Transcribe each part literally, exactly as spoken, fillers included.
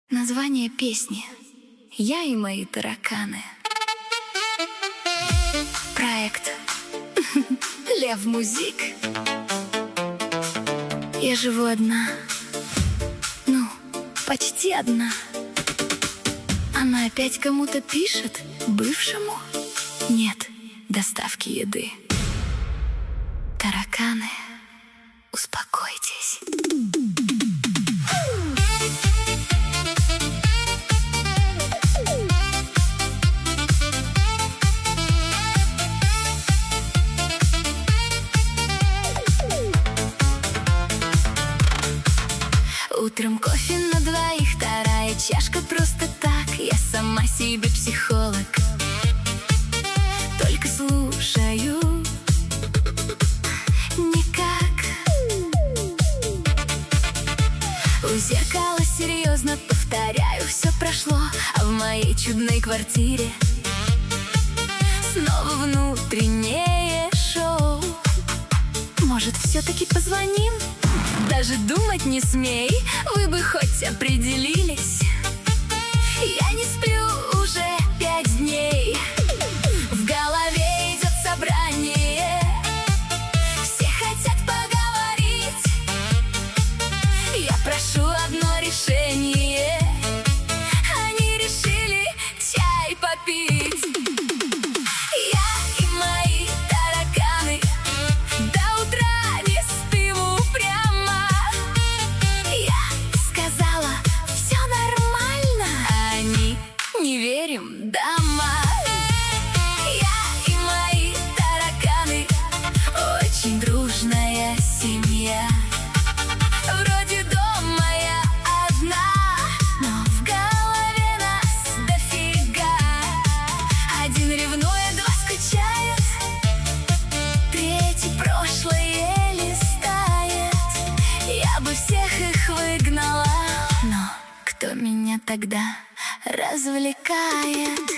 Название песни «Я и мои тараканы». Проект Лев Музик. Я живу одна, ну, почти одна. Она опять кому-то пишет, бывшему? Нет доставки еды. Тараканы, успокойтесь. Утром кофе на двоих, вторая чашка просто так. Я сама себе психолог, только слушаю никак. У зеркала серьезно повторяю, все прошло, а в моей чудной квартире снова внутреннее шоу. Может, все-таки позвоним? Даже думать не смей, вы бы хоть определились. Я не сплю уже пять дней, в голове идет собрание, все хотят поговорить. Я прошу одно решение, они решили чай попить. Я и мои тараканы до утра не спим упрямо. Я сказала, все нормально, а они не верим, дама. Я и мои тараканы очень дружная семья. Вроде дома я одна, но в голове нас дофига. Один ревнует, два скучает, третий прошлое листает. Я бы всех их выгнала, но кто меня тогда развлекает?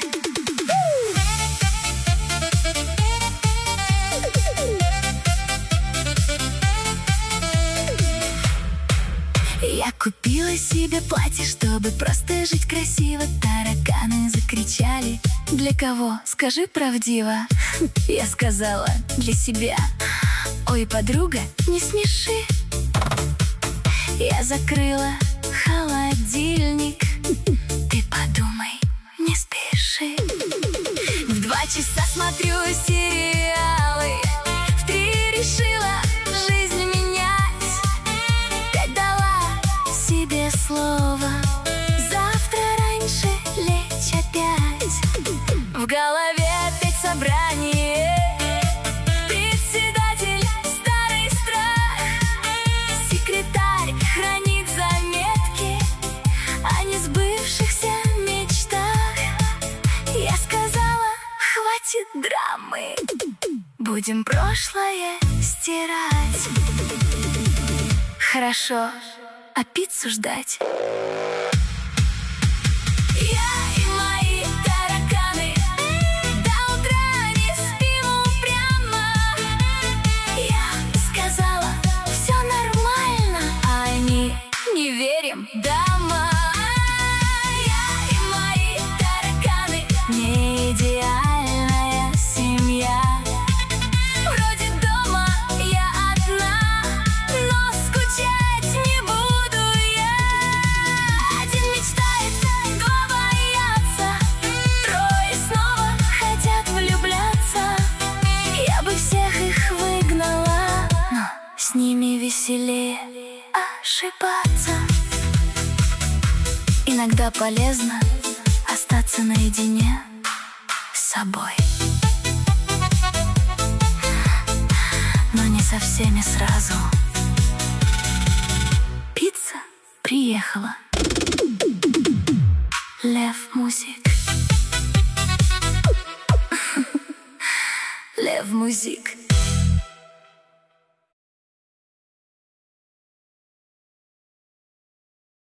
Я купила себе платье, чтобы просто жить красиво. Тараканы закричали. Для кого? Скажи правдиво. Я сказала, для себя. Ой, подруга, не смеши. Я закрыла холодильник. Ты подумай, не спеши. В два часа смотрю сериалы, в три решила жизнь менять. Пять дала себе слово, завтра раньше лечь опять. В голове опять собрание, председатель старый страх, секретарь хранит заметки о несбывшихся мечтах. Я сказала, хватит драмы, будем прошлое стирать. Хорошо, а пиццу ждать? Я и мои тараканы до утра не спим упрямо. Я сказала, все нормально, а они не верим, дама. Я и мои тараканы не идеальная семья. Вроде дома я одна, но скучать не буду я. Один мечтает, два боятся, трое снова хотят влюбляться. Я бы всех их выгнала, но с ними веселее ошибаться. Иногда полезно остаться наедине с собой, но не со всеми сразу. Пицца приехала. Лев Музик. Лев Музик.